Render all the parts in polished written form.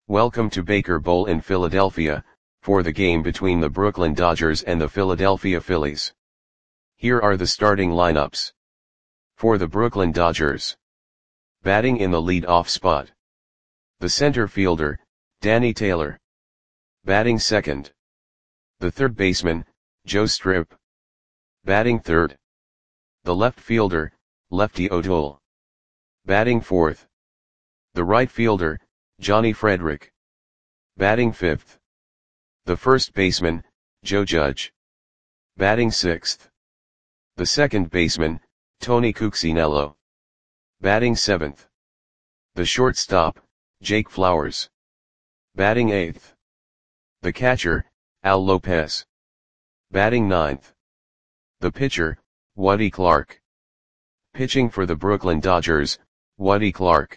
Welcome to Baker Bowl in Philadelphia, for the game between the Brooklyn Dodgers and the Philadelphia Phillies. Here are the starting lineups. For the Brooklyn Dodgers. Batting in the lead-off spot. The center fielder, Danny Taylor. Batting second. The third baseman, Joe Strip. Batting third. The left fielder, Lefty O'Toole. Batting fourth. The right fielder, Johnny Frederick. Batting fifth. The first baseman, Joe Judge. Batting sixth. The second baseman, Tony Cuccinello. Batting seventh. The shortstop, Jake Flowers. Batting eighth. The catcher, Al Lopez. Batting ninth. The pitcher, Woody Clark. Pitching for the Brooklyn Dodgers, Woody Clark.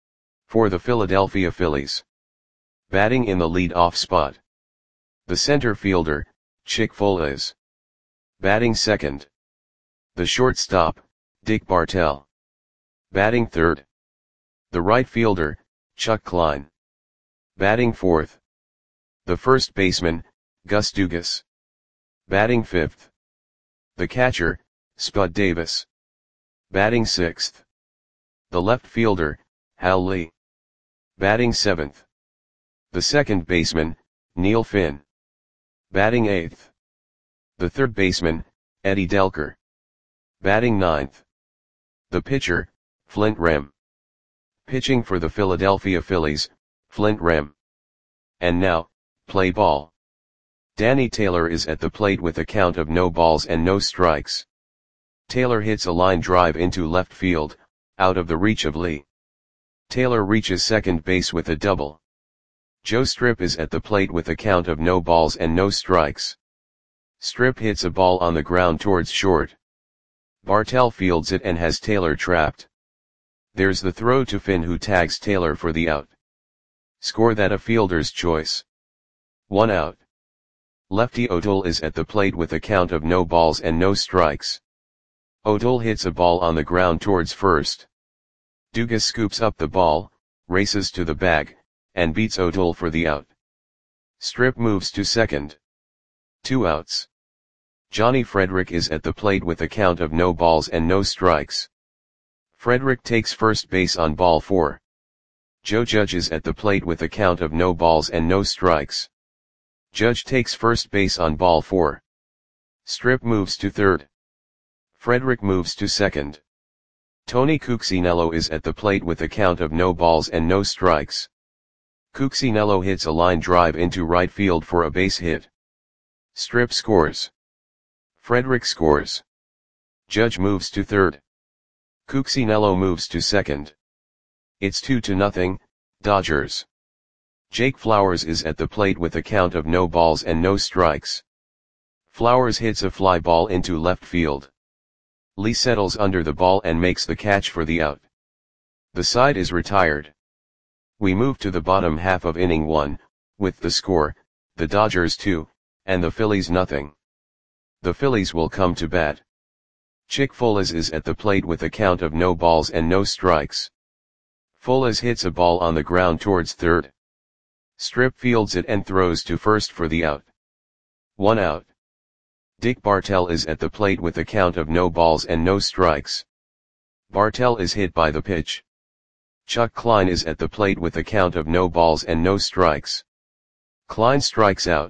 For the Philadelphia Phillies. Batting in the lead-off spot. The center fielder, Chick Foales. Batting second. The shortstop, Dick Bartell. Batting third. The right fielder, Chuck Klein. Batting fourth. The first baseman, Gus Dugas. Batting fifth. The catcher, Spud Davis. Batting sixth. The left fielder, Hal Lee. Batting seventh. The second baseman, Neil Finn. Batting eighth. The third baseman, Eddie Delker. Batting ninth. The pitcher, Flint Rem. Pitching for the Philadelphia Phillies, Flint Rem. And now, play ball. Danny Taylor is at the plate with a count of no balls and no strikes. Taylor hits a line drive into left field, out of the reach of Lee. Taylor reaches second base with a double. Joe Strip is at the plate with a count of no balls and no strikes. Strip hits a ball on the ground towards short. Bartell fields it and has Taylor trapped. There's the throw to Finn, who tags Taylor for the out. Score that a fielder's choice. 1 out. Lefty O'Toole is at the plate with a count of no balls and no strikes. O'Toole hits a ball on the ground towards first. Dugas scoops up the ball, races to the bag, and beats O'Toole for the out. Strip moves to second. 2 outs. Johnny Frederick is at the plate with a count of no balls and no strikes. Frederick takes first base on ball 4. Joe Judge is at the plate with a count of no balls and no strikes. Judge takes first base on ball 4. Strip moves to third. Frederick moves to second. Tony Cuccinello is at the plate with a count of no balls and no strikes. Cuccinello hits a line drive into right field for a base hit. Strip scores. Frederick scores. Judge moves to third. Cuccinello moves to second. It's 2-0, Dodgers. Jake Flowers is at the plate with a count of no balls and no strikes. Flowers hits a fly ball into left field. Lee settles under the ball and makes the catch for the out. The side is retired. We move to the bottom half of inning 1, with the score, the Dodgers 2, and the Phillies 0. The Phillies will come to bat. Chick Foales is at the plate with a count of no balls and no strikes. Foales hits a ball on the ground towards third. Strip fields it and throws to first for the out. 1 out. Dick Bartell is at the plate with a count of no balls and no strikes. Bartell is hit by the pitch. Chuck Klein is at the plate with a count of no balls and no strikes. Klein strikes out.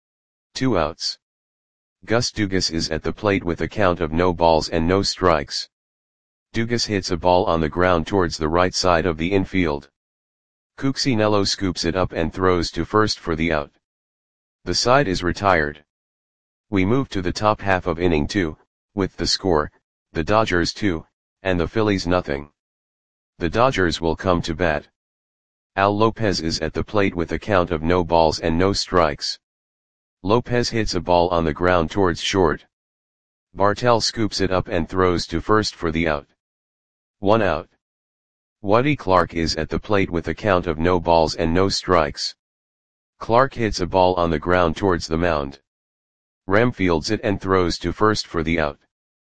2 outs. Gus Dugas is at the plate with a count of no balls and no strikes. Dugas hits a ball on the ground towards the right side of the infield. Cuccinello scoops it up and throws to first for the out. The side is retired. We move to the top half of inning 2, with the score, the Dodgers 2, and the Phillies 0. The Dodgers will come to bat. Al Lopez is at the plate with a count of no balls and no strikes. Lopez hits a ball on the ground towards short. Bartell scoops it up and throws to first for the out. 1 out. Woody Clark is at the plate with a count of no balls and no strikes. Clark hits a ball on the ground towards the mound. Rem fields it and throws to first for the out.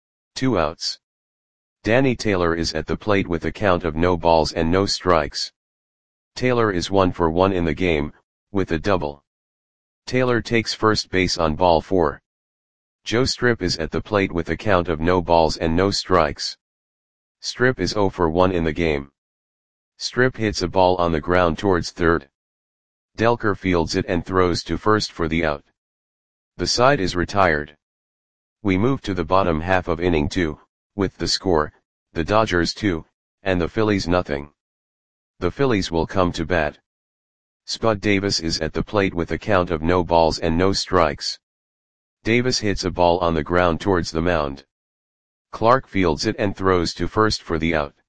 2 outs. Danny Taylor is at the plate with a count of no balls and no strikes. Taylor is 1 for 1 in the game, with a double. Taylor takes first base on ball 4. Joe Strip is at the plate with a count of no balls and no strikes. Strip is 0 for 1 in the game. Strip hits a ball on the ground towards third. Delker fields it and throws to first for the out. The side is retired. We move to the bottom half of inning 2, with the score, the Dodgers 2, and the Phillies nothing. The Phillies will come to bat. Spud Davis is at the plate with a count of no balls and no strikes. Davis hits a ball on the ground towards the mound. Clark fields it and throws to first for the out.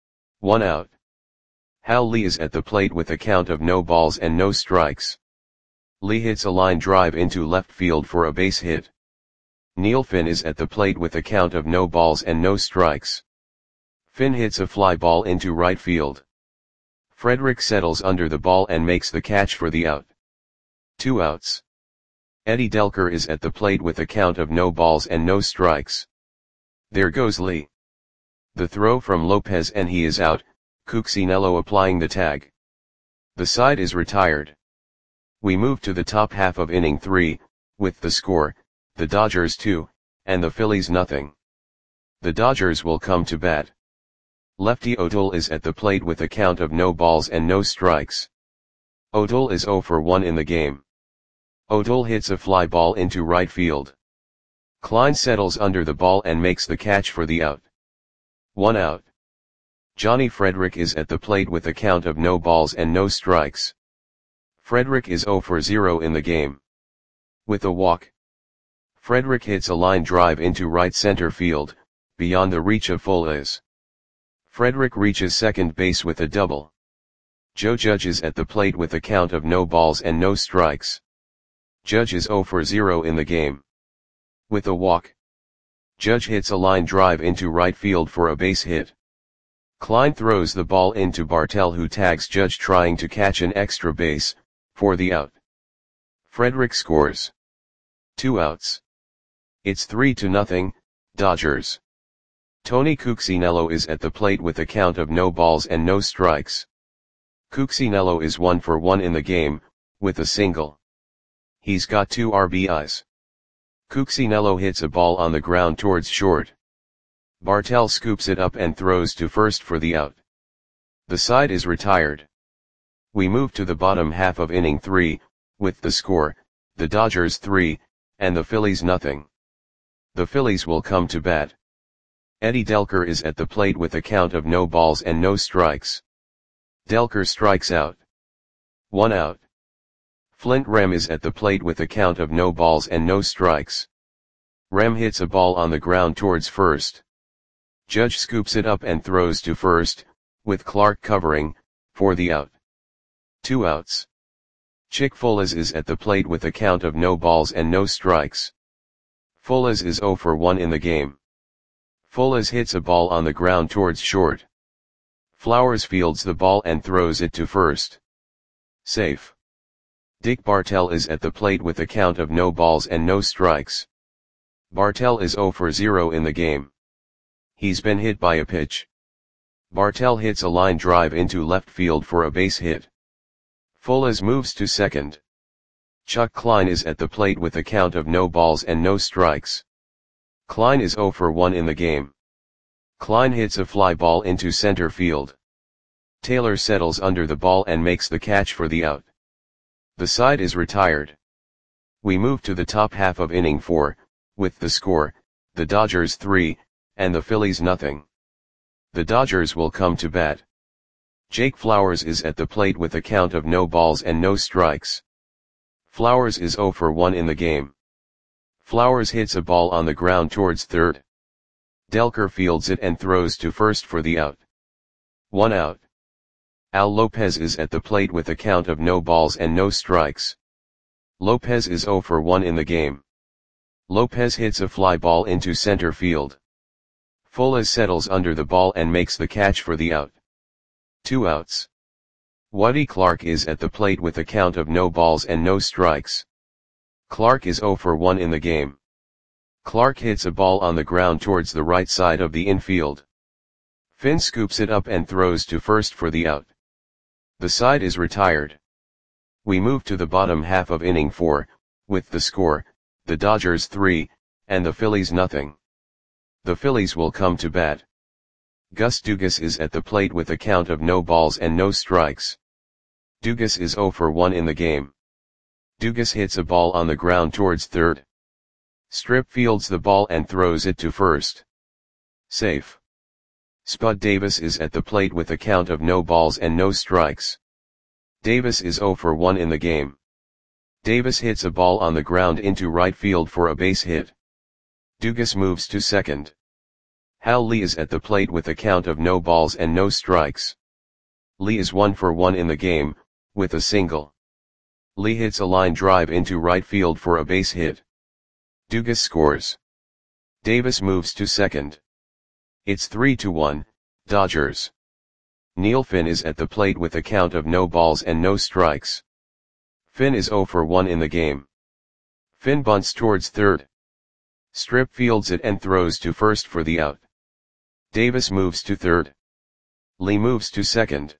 1 out. Hal Lee is at the plate with a count of no balls and no strikes. Lee hits a line drive into left field for a base hit. Neil Finn is at the plate with a count of no balls and no strikes. Finn hits a fly ball into right field. Frederick settles under the ball and makes the catch for the out. 2 outs. Eddie Delker is at the plate with a count of no balls and no strikes. There goes Lee. The throw from Lopez and he is out, Cuccinello applying the tag. The side is retired. We move to the top half of inning 3, with the score, the Dodgers 2, and the Phillies nothing. The Dodgers will come to bat. Lefty O'Toole is at the plate with a count of no balls and no strikes. O'Toole is 0 for 1 in the game. O'Toole hits a fly ball into right field. Klein settles under the ball and makes the catch for the out. 1 out. Johnny Frederick is at the plate with a count of no balls and no strikes. Frederick is 0 for 0 in the game. With a walk. Frederick hits a line drive into right center field, beyond the reach of Fules. Frederick reaches second base with a double. Joe Judge is at the plate with a count of no balls and no strikes. Judge is 0 for 0 in the game. With a walk. Judge hits a line drive into right field for a base hit. Klein throws the ball into Bartell who tags Judge trying to catch an extra base, for the out. Frederick scores. 2 outs. It's 3-0, Dodgers. Tony Cuccinello is at the plate with a count of no balls and no strikes. Cuccinello is 1 for 1 in the game, with a single. He's got 2 RBIs. Cuccinello hits a ball on the ground towards short. Bartell scoops it up and throws to first for the out. The side is retired. We move to the bottom half of inning 3, with the score, the Dodgers 3, and the Phillies nothing. The Phillies will come to bat. Eddie Delker is at the plate with a count of no balls and no strikes. Delker strikes out. 1 out. Flint Rem is at the plate with a count of no balls and no strikes. Rem hits a ball on the ground towards first. Judge scoops it up and throws to first, with Clark covering, for the out. 2 outs. Chick Fules is at the plate with a count of no balls and no strikes. Fules is 0 for 1 in the game. Fules hits a ball on the ground towards short. Flowers fields the ball and throws it to first. Safe. Dick Bartell is at the plate with a count of no balls and no strikes. Bartell is 0 for 0 in the game. He's been hit by a pitch. Bartell hits a line drive into left field for a base hit. Fules moves to second. Chuck Klein is at the plate with a count of no balls and no strikes. Klein is 0 for 1 in the game. Klein hits a fly ball into center field. Taylor settles under the ball and makes the catch for the out. The side is retired. We move to the top half of inning 4, with the score, the Dodgers 3, and the Phillies nothing. The Dodgers will come to bat. Jake Flowers is at the plate with a count of no balls and no strikes. Flowers is 0 for 1 in the game. Flowers hits a ball on the ground towards third. Delker fields it and throws to first for the out. 1 out. Al Lopez is at the plate with a count of no balls and no strikes. Lopez is 0 for 1 in the game. Lopez hits a fly ball into center field. Fules settles under the ball and makes the catch for the out. 2 outs. Waddy Clark is at the plate with a count of no balls and no strikes. Clark is 0 for 1 in the game. Clark hits a ball on the ground towards the right side of the infield. Finn scoops it up and throws to first for the out. The side is retired. We move to the bottom half of inning 4, with the score, the Dodgers 3, and the Phillies nothing. The Phillies will come to bat. Gus Dugas is at the plate with a count of no balls and no strikes. Dugas is 0 for 1 in the game. Dugas hits a ball on the ground towards third. Strip fields the ball and throws it to first. Safe. Spud Davis is at the plate with a count of no balls and no strikes. Davis is 0 for 1 in the game. Davis hits a ball on the ground into right field for a base hit. Dugas moves to second. Hal Lee is at the plate with a count of no balls and no strikes. Lee is 1 for 1 in the game, with a single. Lee hits a line drive into right field for a base hit. Dugas scores. Davis moves to second. It's 3-1, Dodgers. Neil Finn is at the plate with a count of no balls and no strikes. Finn is 0 for 1 in the game. Finn bunts towards third. Strip fields it and throws to first for the out. Davis moves to third. Lee moves to second.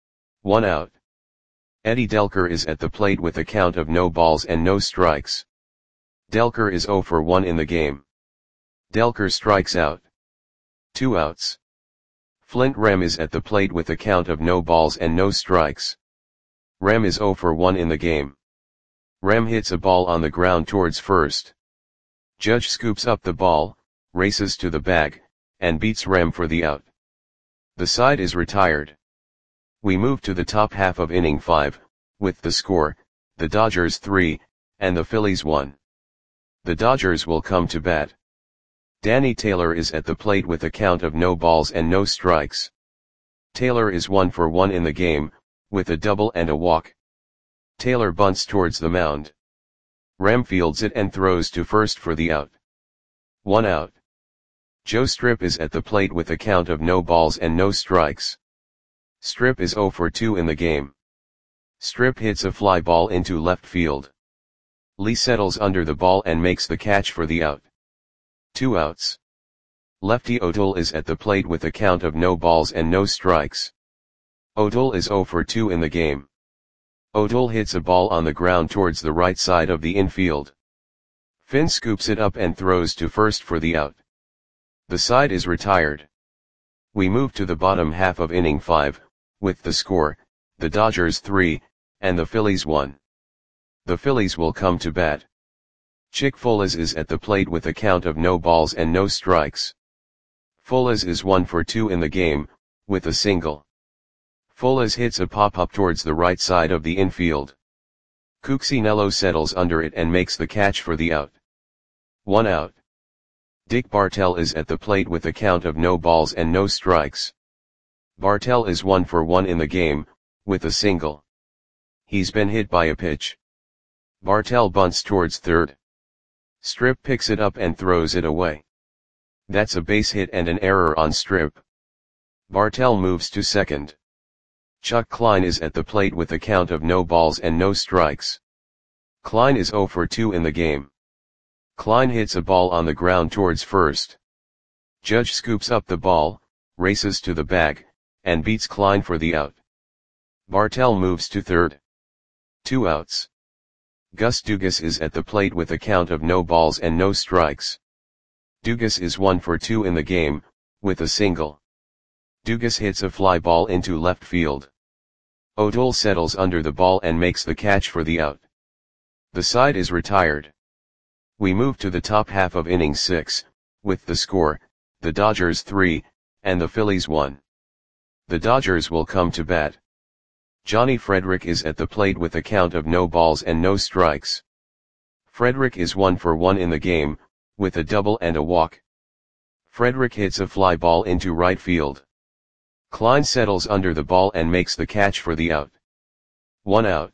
1 out. Eddie Delker is at the plate with a count of no balls and no strikes. Delker is 0 for 1 in the game. Delker strikes out. 2 outs. Flint Rem is at the plate with a count of no balls and no strikes. Rem is 0 for 1 in the game. Rem hits a ball on the ground towards first. Judge scoops up the ball, races to the bag, and beats Rem for the out. The side is retired. We move to the top half of inning 5, with the score, the Dodgers 3, and the Phillies 1. The Dodgers will come to bat. Danny Taylor is at the plate with a count of no balls and no strikes. Taylor is 1 for 1 in the game, with a double and a walk. Taylor bunts towards the mound. Rem fields it and throws to first for the out. 1 out. Joe Strip is at the plate with a count of no balls and no strikes. Strip is 0 for 2 in the game. Strip hits a fly ball into left field. Lee settles under the ball and makes the catch for the out. 2 outs. Lefty O'Toole is at the plate with a count of no balls and no strikes. O'Toole is 0 for 2 in the game. O'Toole hits a ball on the ground towards the right side of the infield. Finn scoops it up and throws to first for the out. The side is retired. We move to the bottom half of inning 5, with the score, the Dodgers 3, and the Phillies 1. The Phillies will come to bat. Chick Folas is at the plate with a count of no balls and no strikes. Folas is 1 for 2 in the game, with a single. Folas hits a pop-up towards the right side of the infield. Cuccinello settles under it and makes the catch for the out. 1 out. Dick Bartell is at the plate with a count of no balls and no strikes. Bartell is 1 for 1 in the game, with a single. He's been hit by a pitch. Bartell bunts towards third. Strip picks it up and throws it away. That's a base hit and an error on Strip. Bartell moves to second. Chuck Klein is at the plate with a count of no balls and no strikes. Klein is 0 for 2 in the game. Klein hits a ball on the ground towards first. Judge scoops up the ball, races to the bag, and beats Klein for the out. Bartell moves to third. 2 outs. Gus Dugas is at the plate with a count of no balls and no strikes. Dugas is 1 for 2 in the game, with a single. Dugas hits a fly ball into left field. O'Toole settles under the ball and makes the catch for the out. The side is retired. We move to the top half of inning 6, with the score, the Dodgers 3, and the Phillies 1. The Dodgers will come to bat. Johnny Frederick is at the plate with a count of no balls and no strikes. Frederick is 1 for 1 in the game, with a double and a walk. Frederick hits a fly ball into right field. Klein settles under the ball and makes the catch for the out. 1 out.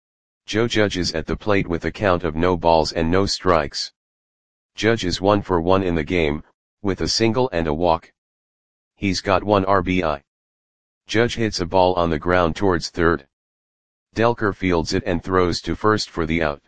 Joe Judge is at the plate with a count of no balls and no strikes. Judge is 1 for 1 in the game, with a single and a walk. He's got 1 RBI. Judge hits a ball on the ground towards third. Delker fields it and throws to first for the out.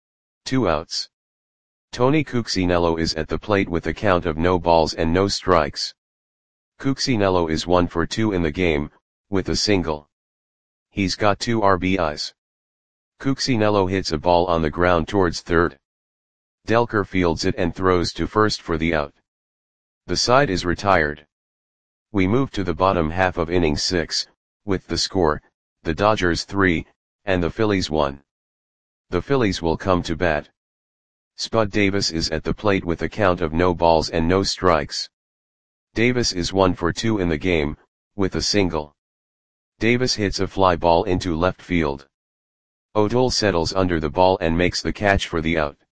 2 outs. Tony Cuccinello is at the plate with a count of no balls and no strikes. Cuccinello is 1 for 2 in the game, with a single. He's got 2 RBIs. Cuccinello hits a ball on the ground towards third. Delker fields it and throws to first for the out. The side is retired. We move to the bottom half of inning 6, with the score, the Dodgers 3, and the Phillies 1. The Phillies will come to bat. Spud Davis is at the plate with a count of no balls and no strikes. Davis is 1 for 2 in the game, with a single. Davis hits a fly ball into left field. O'Toole settles under the ball and makes the catch for the out.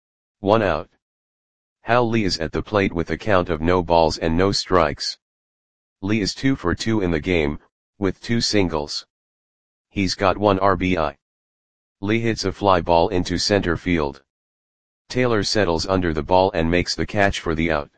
1 out. Hal Lee is at the plate with a count of no balls and no strikes. Lee is 2 for 2 in the game, with 2 singles. He's got 1 RBI. Lee hits a fly ball into center field. Taylor settles under the ball and makes the catch for the out.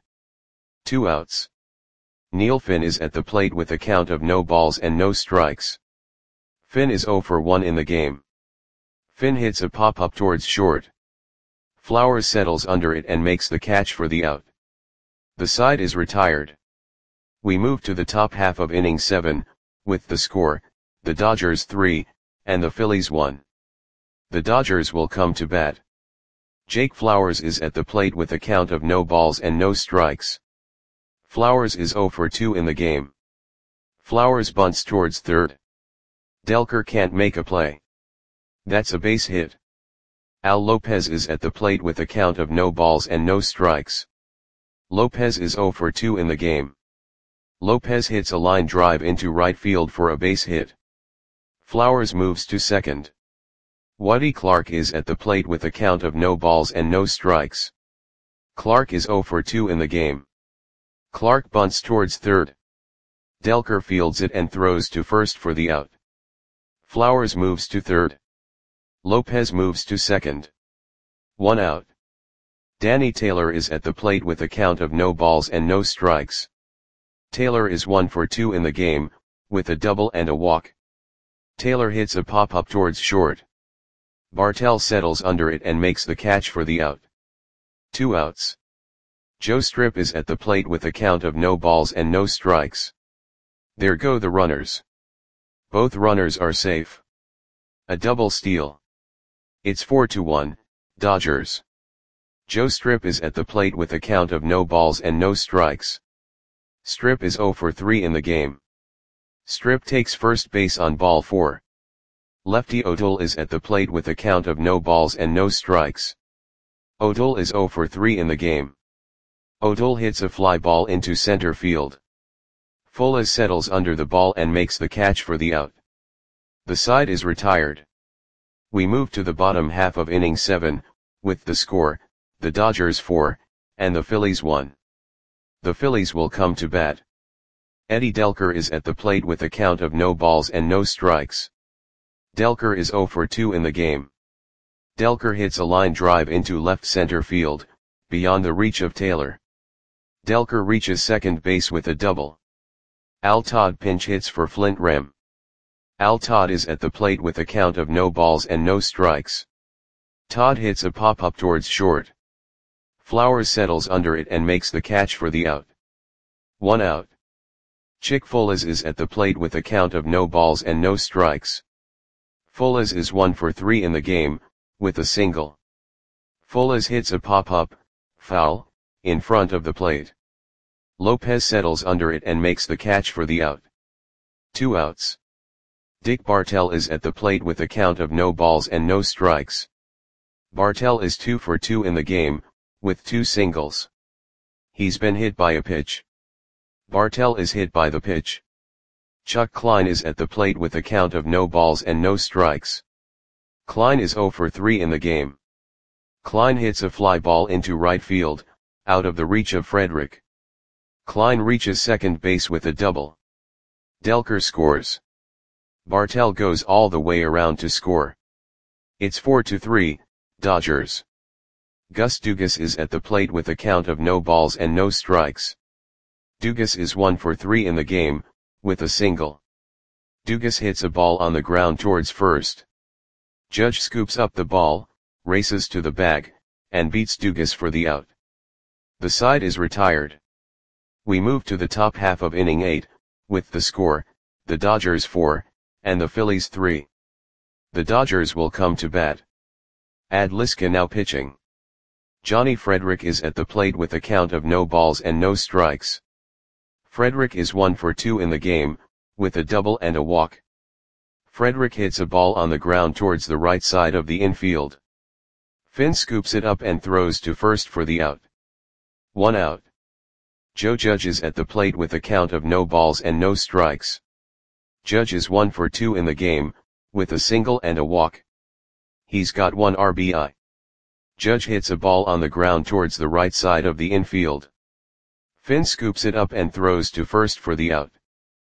2 outs. Neil Finn is at the plate with a count of no balls and no strikes. Finn is 0 for 1 in the game. Finn hits a pop-up towards short. Flowers settles under it and makes the catch for the out. The side is retired. We move to the top half of inning 7, with the score, the Dodgers 3, and the Phillies 1. The Dodgers will come to bat. Jake Flowers is at the plate with a count of no balls and no strikes. Flowers is 0 for 2 in the game. Flowers bunts towards third. Delker can't make a play. That's a base hit. Al Lopez is at the plate with a count of no balls and no strikes. Lopez is 0 for 2 in the game. Lopez hits a line drive into right field for a base hit. Flowers moves to second. Waddy Clark is at the plate with a count of no balls and no strikes. Clark is 0 for 2 in the game. Clark bunts towards third. Delker fields it and throws to first for the out. Flowers moves to third. Lopez moves to second. 1 out. Danny Taylor is at the plate with a count of no balls and no strikes. Taylor is 1 for 2 in the game, with a double and a walk. Taylor hits a pop-up towards short. Bartell settles under it and makes the catch for the out. 2 outs. Joe Strip is at the plate with a count of no balls and no strikes. There go the runners. Both runners are safe. A double steal. It's 4-1, Dodgers. Joe Strip is at the plate with a count of no balls and no strikes. Strip is 0 for 3 in the game. Strip takes first base on ball 4. Lefty O'Toole is at the plate with a count of no balls and no strikes. O'Toole is 0 for 3 in the game. O'Toole hits a fly ball into center field. Fuller settles under the ball and makes the catch for the out. The side is retired. We move to the bottom half of inning 7, with the score, the Dodgers 4, and the Phillies 1. The Phillies will come to bat. Eddie Delker is at the plate with a count of no balls and no strikes. Delker is 0 for 2 in the game. Delker hits a line drive into left center field, beyond the reach of Taylor. Delker reaches second base with a double. Al Todd pinch hits for Flint Rem. Al Todd is at the plate with a count of no balls and no strikes. Todd hits a pop-up towards short. Flowers settles under it and makes the catch for the out. 1 out. Chick Folas is at the plate with a count of no balls and no strikes. Folas is 1 for 3 in the game, with a single. Folas hits a pop-up, foul, in front of the plate. Lopez settles under it and makes the catch for the out. 2 outs. Dick Bartell is at the plate with a count of no balls and no strikes. Bartell is 2 for 2 in the game, with 2 singles. He's been hit by a pitch. Bartell is hit by the pitch. Chuck Klein is at the plate with a count of no balls and no strikes. Klein is 0 for 3 in the game. Klein hits a fly ball into right field, out of the reach of Frederick. Klein reaches second base with a double. Delker scores. Bartell goes all the way around to score. It's 4-3, Dodgers. Gus Dugas is at the plate with a count of no balls and no strikes. Dugas is 1 for 3 in the game, with a single. Dugas hits a ball on the ground towards first. Judge scoops up the ball, races to the bag, and beats Dugas for the out. The side is retired. We move to the top half of inning 8, with the score, the Dodgers 4, and the Phillies 3. The Dodgers will come to bat. Ed Liska now pitching. Johnny Frederick is at the plate with a count of no balls and no strikes. Frederick is 1 for 2 in the game, with a double and a walk. Frederick hits a ball on the ground towards the right side of the infield. Finn scoops it up and throws to first for the out. 1 out. Joe Judge is at the plate with a count of no balls and no strikes. Judge is 1 for 2 in the game, with a single and a walk. He's got 1 RBI. Judge hits a ball on the ground towards the right side of the infield. Finn scoops it up and throws to first for the out.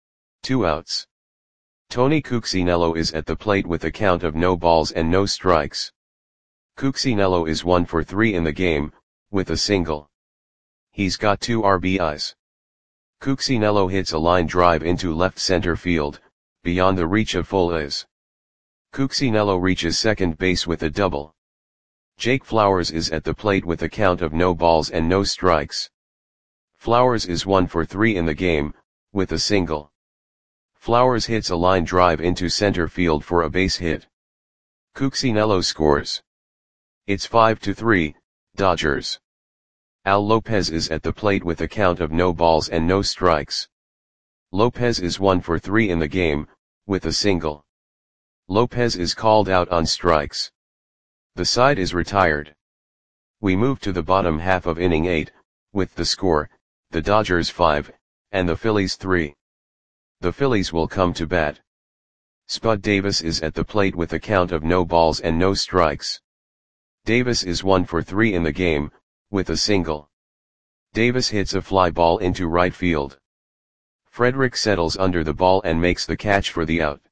2 outs. Tony Cuccinello is at the plate with a count of no balls and no strikes. Cuccinello is 1 for 3 in the game, with a single. He's got 2 RBIs. Cuccinello hits a line drive into left center field, beyond the reach of Flores. Cuccinello reaches second base with a double. Jake Flowers is at the plate with a count of no balls and no strikes. Flowers is 1 for 3 in the game, with a single. Flowers hits a line drive into center field for a base hit. Cuccinello scores. It's 5-3, Dodgers. Al Lopez is at the plate with a count of no balls and no strikes. Lopez is 1 for 3 in the game, with a single. Lopez is called out on strikes. The side is retired. We move to the bottom half of inning 8, with the score, the Dodgers 5, and the Phillies 3. The Phillies will come to bat. Spud Davis is at the plate with a count of no balls and no strikes. Davis is 1 for 3 in the game, with a single. Davis hits a fly ball into right field. Frederick settles under the ball and makes the catch for the out.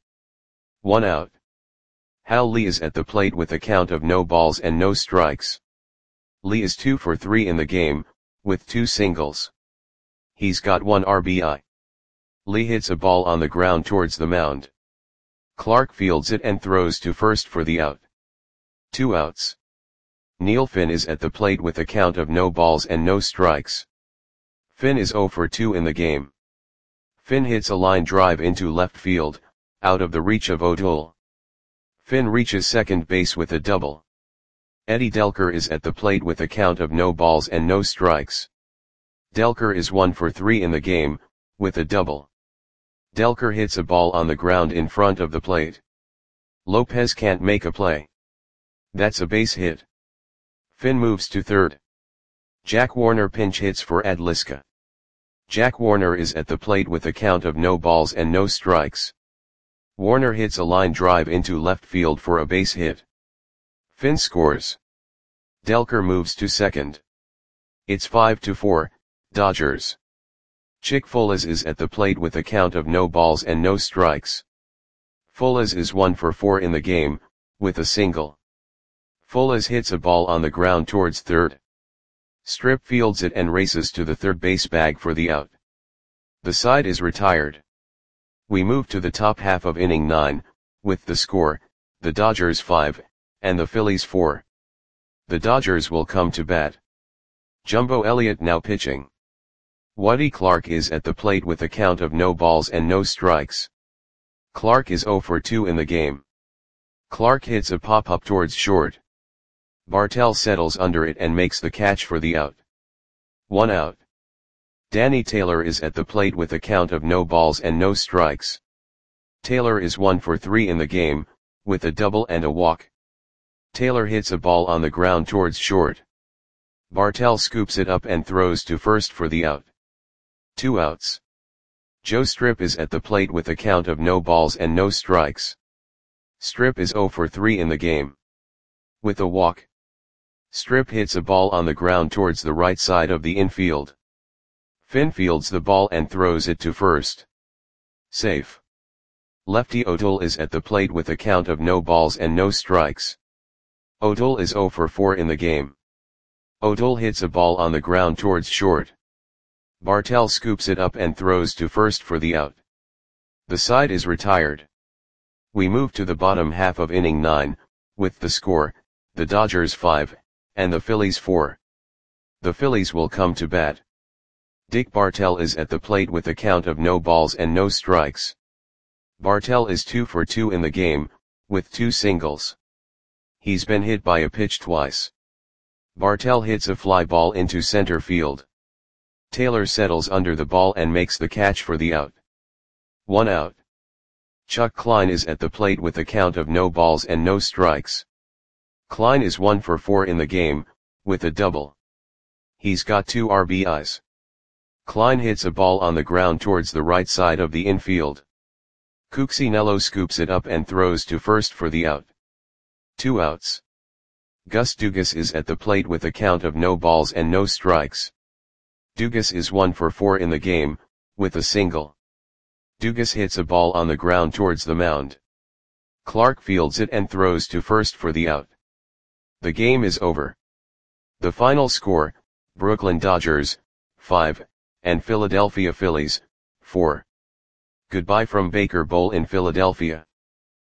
1 out. Hal Lee is at the plate with a count of no balls and no strikes. Lee is 2 for 3 in the game, with 2 singles. He's got 1 RBI. Lee hits a ball on the ground towards the mound. Clark fields it and throws to first for the out. 2 outs. Neil Finn is at the plate with a count of no balls and no strikes. Finn is 0 for 2 in the game. Finn hits a line drive into left field, out of the reach of O'Toole. Finn reaches second base with a double. Eddie Delker is at the plate with a count of no balls and no strikes. Delker is 1 for 3 in the game, with a double. Delker hits a ball on the ground in front of the plate. Lopez can't make a play. That's a base hit. Finn moves to third. Jack Warner pinch hits for Ed Liska. Jack Warner is at the plate with a count of no balls and no strikes. Warner hits a line drive into left field for a base hit. Finn scores. Delker moves to second. It's 5-4, Dodgers. Chick Folas is at the plate with a count of no balls and no strikes. Folas is 1 for 4 in the game, with a single. Folas hits a ball on the ground towards third. Strip fields it and races to the third base bag for the out. The side is retired. We move to the top half of inning 9, with the score, the Dodgers 5, and the Phillies 4. The Dodgers will come to bat. Jumbo Elliott now pitching. Woody Clark is at the plate with a count of no balls and no strikes. Clark is 0 for 2 in the game. Clark hits a pop-up towards short. Bartell settles under it and makes the catch for the out. 1 out. Danny Taylor is at the plate with a count of no balls and no strikes. Taylor is 1 for 3 in the game, with a double and a walk. Taylor hits a ball on the ground towards short. Bartell scoops it up and throws to first for the out. 2 outs. Joe Strip is at the plate with a count of no balls and no strikes. Strip is 0 for 3 in the game. With a walk. Strip hits a ball on the ground towards the right side of the infield. Finn fields the ball and throws it to first. Safe. Lefty O'Toole is at the plate with a count of no balls and no strikes. O'Toole is 0 for 4 in the game. O'Toole hits a ball on the ground towards short. Bartell scoops it up and throws to first for the out. The side is retired. We move to the bottom half of inning 9, with the score, the Dodgers 5, and the Phillies 4. The Phillies will come to bat. Dick Bartell is at the plate with a count of no balls and no strikes. Bartell is 2 for 2 in the game, with 2 singles. He's been hit by a pitch twice. Bartell hits a fly ball into center field. Taylor settles under the ball and makes the catch for the out. 1 out. Chuck Klein is at the plate with a count of no balls and no strikes. Klein is 1 for 4 in the game, with a double. He's got 2 RBIs. Klein hits a ball on the ground towards the right side of the infield. Cuccinello scoops it up and throws to first for the out. 2 outs. Gus Dugas is at the plate with a count of no balls and no strikes. Dugas is 1 for 4 in the game, with a single. Dugas hits a ball on the ground towards the mound. Clark fields it and throws to first for the out. The game is over. The final score, Brooklyn Dodgers, 5, and Philadelphia Phillies, 4. Goodbye from Baker Bowl in Philadelphia.